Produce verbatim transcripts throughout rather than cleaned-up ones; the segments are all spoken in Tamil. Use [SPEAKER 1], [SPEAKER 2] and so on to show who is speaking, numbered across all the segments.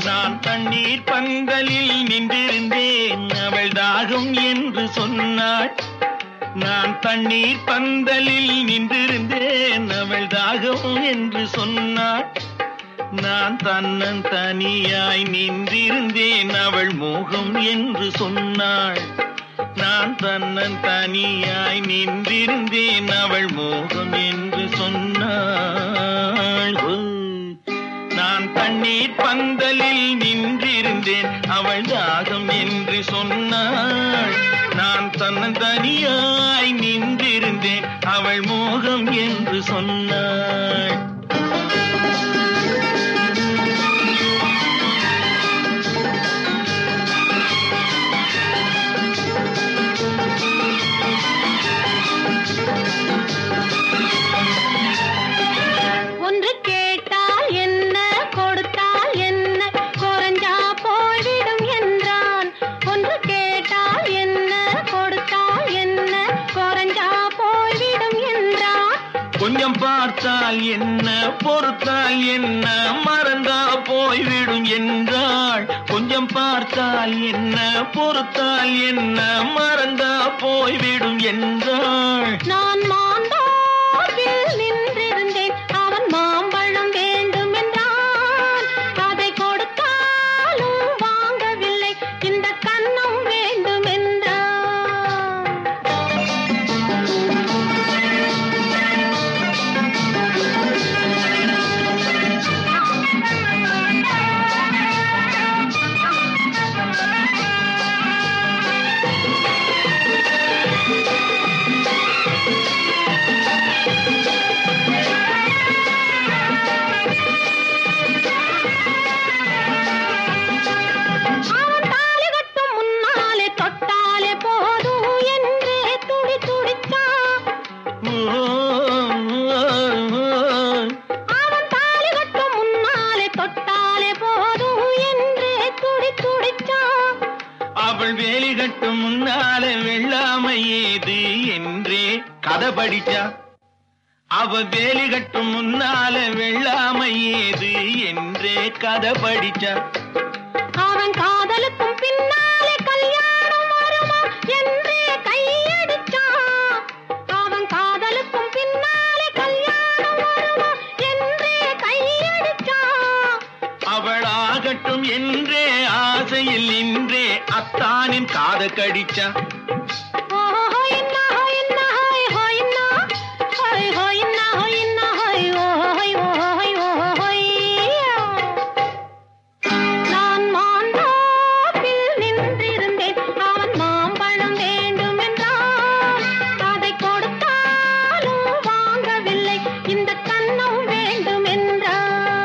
[SPEAKER 1] நான் தண்ணீர் பந்தலில் நின்றிருந்தேன், அவள் தாகம் என்று சொன்னாள். நான் தண்ணீர் பந்தலில் நின்றிருந்தேன், அவள் தாகம் என்று சொன்னாள். நான் தன்னன் தனியாய் நின்றிருந்தேன், அவள் மோகம் என்று சொன்னாள். நான் தன்னன் தனியாய் நின்றிருந்தேன், அவள் மோகம் என்று சொன்னாள். நான் தண்ணீர் பந்தலில் நின்றிருந்தேன், அவள் தாகம் என்று சொன்னாள். நான் தன்னன் தனியாய் நின்றிருந்தேன், அவள் மோகம் என்று சொன்னாள்.
[SPEAKER 2] ஒன்று கேட்டால் என்ன, கொடுத்தால் என்ன, குறைஞ்சா போய்விடும் என்றான். ஒன்று கேட்டால் என்ன, கொடுத்தால் என்ன, குறைஞ்சா போய்விடும் என்றான்.
[SPEAKER 1] கொஞ்சம் பார்த்தால் என்ன, பொறுத்தால் என்ன, மறந்தா போய்விடும் என்றாள். கொஞ்சம் பார்த்தால் என்ன, பொறுத்தால் என்ன, மறந்தா போய்விடும் என்றாள்.
[SPEAKER 2] நான் மாந்தோப்பில் நின்றிருந்தேன், அவன் மாம்பழம் வேண்டும் என்றான். அதை கொடுத்தாலும் வாங்கவில்லை, இந்த கன்னம் வேண்டும் என்றான்.
[SPEAKER 1] அவள் வேலி கட்டும் முன்னாலே வெள்ளாமை ஏது என்றே கதை படிச்சா. அவ வேலி கட்டும் முன்னாலே வெள்ளாமை ஏது என்றே கதை படிச்சா.
[SPEAKER 2] அவன் காதலுக்கும் பின்னாலே கல்யாணம் வருமா என்றே கையடிச்சான். அவன் காதலுக்கும் பின்னாலே கல்யாணம் வருமா என்றே கையடிச்சான்.
[SPEAKER 1] அவளாகட்டும் என்றே ஆசையில் நின்றே அத்தானின் காத கடிச்சா.
[SPEAKER 2] நான் மாந்தோப்பில் நின்றிருந்தேன், அவன் மாம்பழம் வேண்டும் என்றான். அதை கொடுத்தாலும் வாங்கவில்லை, இந்த கன்னம் வேண்டும் என்றான்.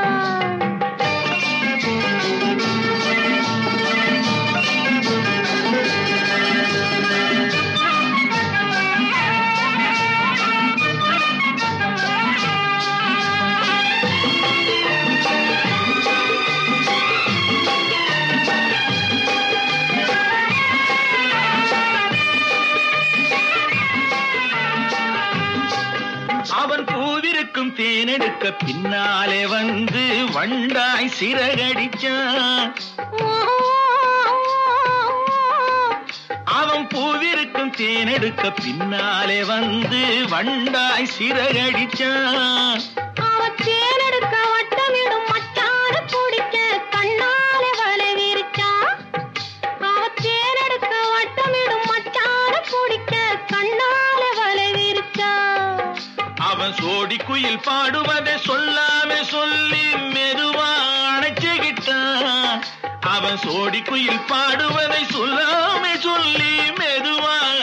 [SPEAKER 1] அவன் பூவிருக்கும் தேனெடுக்க பின்னாலே வந்து வண்டாய் சிறகடிச்சான். அவன் பூவிருக்கும் தேனெடுக்க பின்னாலே வந்து வண்டாய் சிறகடிச்சான்.
[SPEAKER 2] அவன் தேனெடுக்க வட்டமிடும் மச்சான பிடிக்க கண்ணாலே வலை விரிச்சான். அவன் தேனெடுக்க வட்டமிடும் மச்சான பிடிக்க கண்ணாலே வலை விரிச்சான்.
[SPEAKER 1] அவன் சோடி குயில் பாடுவதை சொல்லாம சொல்லி மெதுவா அணைச்சுக்கிட்டான். அவன் சோடி குயில் பாடுவதை சொல்லாம சொல்லி மெதுவா